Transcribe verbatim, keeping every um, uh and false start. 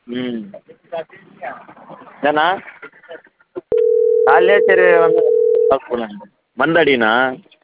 ம் ஏண்ணா காலையிலே சரி வந்து பார்க்க போகலான்னு வந்தடிண்ணா